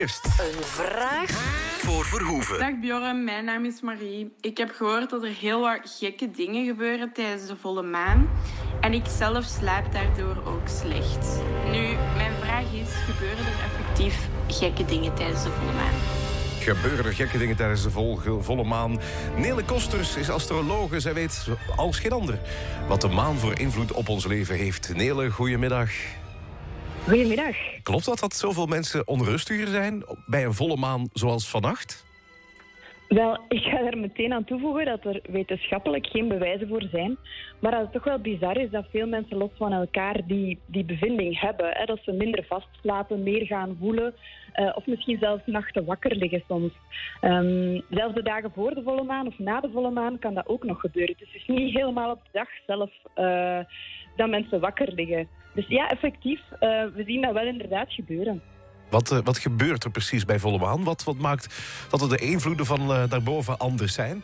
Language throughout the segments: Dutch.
Eerst een vraag voor Verhoeven. Dag Bjorn, mijn naam is Marie. Ik heb gehoord dat er heel wat gekke dingen gebeuren tijdens de volle maan. En ik zelf slaap daardoor ook slecht. Nu, mijn vraag is, gebeuren er effectief gekke dingen tijdens de volle maan? Gebeuren er gekke dingen tijdens de volle maan? Nele Kosters is astrologe. Zij weet als geen ander wat de maan voor invloed op ons leven heeft. Nele, goedemiddag. Goedemiddag. Klopt dat zoveel mensen onrustiger zijn bij een volle maan zoals vannacht? Wel, ik ga er meteen aan toevoegen dat er wetenschappelijk geen bewijzen voor zijn. Maar dat het toch wel bizar is dat veel mensen los van elkaar die bevinding hebben. Hè, dat ze minder vastslapen, meer gaan voelen. Of misschien zelfs nachten wakker liggen soms. Zelfs de dagen voor de volle maan of na de volle maan kan dat ook nog gebeuren. Dus het is niet helemaal op de dag zelf dat mensen wakker liggen. Dus ja, effectief, we zien dat wel inderdaad gebeuren. Wat gebeurt er precies bij volle maan? Wat maakt dat er de invloeden van daarboven anders zijn?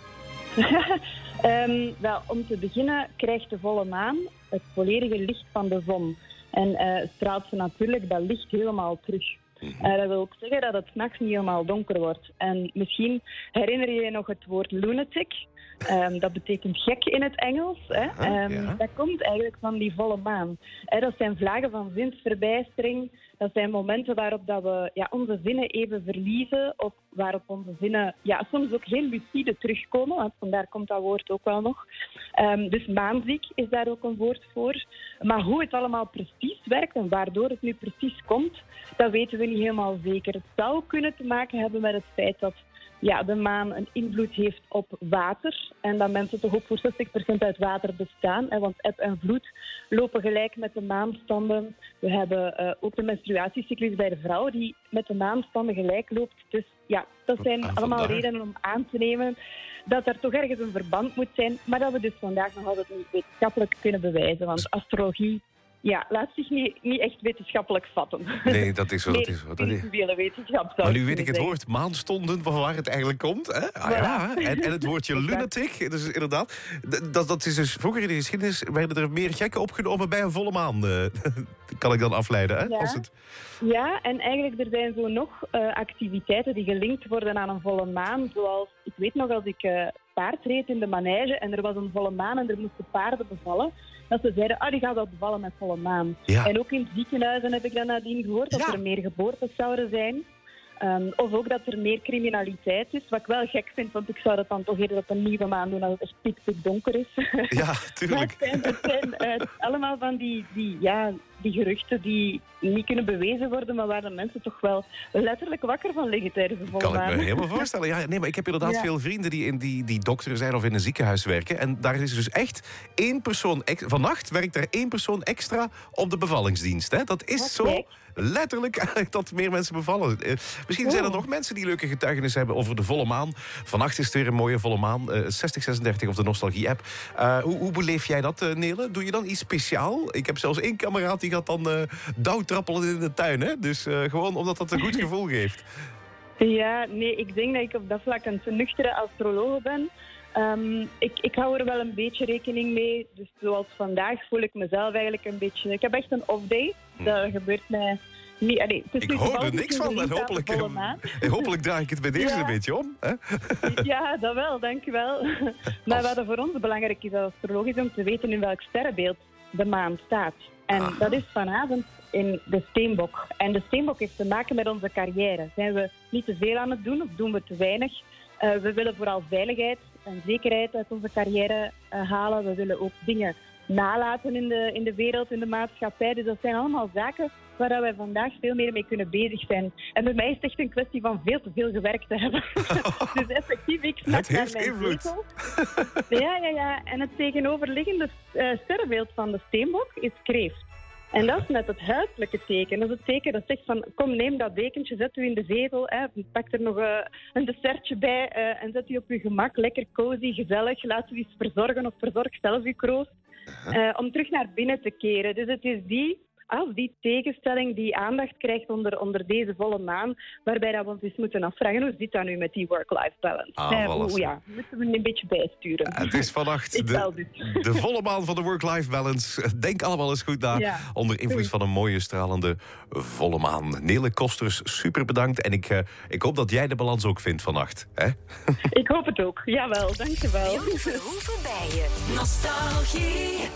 Wel, om te beginnen krijgt de volle maan het volledige licht van de zon. En straalt ze natuurlijk dat licht helemaal terug. Dat wil ook zeggen dat het 's nachts niet helemaal donker wordt. En misschien herinner je je nog het woord lunatic. Dat betekent gek in het Engels. Hè. Ja. Dat komt eigenlijk van die volle maan. Dat zijn vlagen van zinsverbijstering. Dat zijn momenten waarop dat we onze zinnen even verliezen. Of waarop onze zinnen soms ook heel lucide terugkomen. Want vandaar komt dat woord ook wel nog. Dus maanziek is daar ook een woord voor. Maar hoe het allemaal precies werkt en waardoor het nu precies komt, dat weten we niet helemaal zeker. Het zou kunnen te maken hebben met het feit dat de maan een invloed heeft op water. En dat mensen toch ook voor 60% uit water bestaan. Want eb en vloed lopen gelijk met de maanstanden. We hebben ook de menstruatiecyclus bij de vrouw die met de maanstanden gelijk loopt. Dus ja, dat zijn allemaal redenen om aan te nemen dat er toch ergens een verband moet zijn. Maar dat we dus vandaag nog altijd niet wetenschappelijk kunnen bewijzen. Want astrologie laat zich niet echt wetenschappelijk vatten. Nee, dat is zo. Spirituele wetenschap. Maar nu weet ik het woord maanstonden, van waar het eigenlijk komt. Hè? En het woordje lunatic, dus inderdaad. Dat is dus, vroeger in de geschiedenis werden er meer gekken opgenomen bij een volle maan. Kan ik dan afleiden, hè? Ja. Als het... Ja, en eigenlijk er zijn zo nog activiteiten die gelinkt worden aan een volle maan. Zoals, ik weet nog als ik paard reed in de manege en er was een volle maan en er moesten paarden bevallen. Dat ze zeiden, die gaat wel bevallen met volle maan. Ja. En ook in ziekenhuizen heb ik dan nadien gehoord dat er meer geboortes zouden zijn. Of ook dat er meer criminaliteit is. Wat ik wel gek vind, want ik zou dat dan toch eerder op een nieuwe maan doen als het echt pikdonker is. Ja, tuurlijk. Maar het zijn allemaal van die geruchten die niet kunnen bewezen worden, maar waar de mensen toch wel letterlijk wakker van liggen tijdens de volle maan. Kan ik me helemaal voorstellen. Ja, nee, maar ik heb inderdaad veel vrienden die dokter zijn of in een ziekenhuis werken. En daar is dus echt één persoon... Vannacht werkt er één persoon extra op de bevallingsdienst. Hè? Dat is zo letterlijk eigenlijk dat meer mensen bevallen. Misschien zijn er nog mensen die leuke getuigenissen hebben over de volle maan. Vannacht is het weer een mooie volle maan. 6036 of de Nostalgie-app. Hoe beleef jij dat, Nele? Doe je dan iets speciaal? Ik heb zelfs één kameraad die gaat dan dauwtrappelen in de tuin. Hè? Dus gewoon omdat dat een goed gevoel geeft. Ja, nee, ik denk dat ik op dat vlak een te nuchtere astroloog ben. Ik hou er wel een beetje rekening mee. Dus zoals vandaag voel ik mezelf eigenlijk een beetje... Ik heb echt een off-day. Dat gebeurt mij niet... Ik hoor er niks van. En hopelijk draai ik het bij deze een beetje om. Hè? Ja, dat wel, dankjewel. Maar wat er voor ons belangrijk is als astroloog is om te weten in welk sterrenbeeld de maan staat. En dat is vanavond in de Steenbok. En de Steenbok heeft te maken met onze carrière. Zijn we niet te veel aan het doen of doen we te weinig? We willen vooral veiligheid en zekerheid uit onze carrière halen. We willen ook dingen nalaten in de wereld, in de maatschappij. Dus dat zijn allemaal zaken waar wij vandaag veel meer mee kunnen bezig zijn. En bij mij is het echt een kwestie van veel te veel gewerkt te hebben. Dus effectief, ik snap naar mijn zetel. Ja. En het tegenoverliggende sterrenbeeld van de Steenbok is Kreeft. En dat is net het huiselijke teken. Dat is het teken dat zegt van, kom, neem dat dekentje, zet u in de zetel, pak er nog een dessertje bij en zet u op uw gemak, lekker cozy, gezellig, laat u eens verzorgen of verzorg zelf uw kroost, om terug naar binnen te keren. Dus het is die als die tegenstelling die aandacht krijgt onder deze volle maan, waarbij dat we ons eens moeten afvragen, hoe zit dat nu met die work-life balance? Moeten we een beetje bijsturen. Het is vannacht de volle maan van de work-life balance. Denk allemaal eens goed na. Ja. Onder invloed van een mooie stralende volle maan. Nele Kosters, super bedankt. En ik hoop dat jij de balans ook vindt vannacht. Hè? Ik hoop het ook. Jawel, dankjewel. Jan Verhoeven bij je. Nostalgie.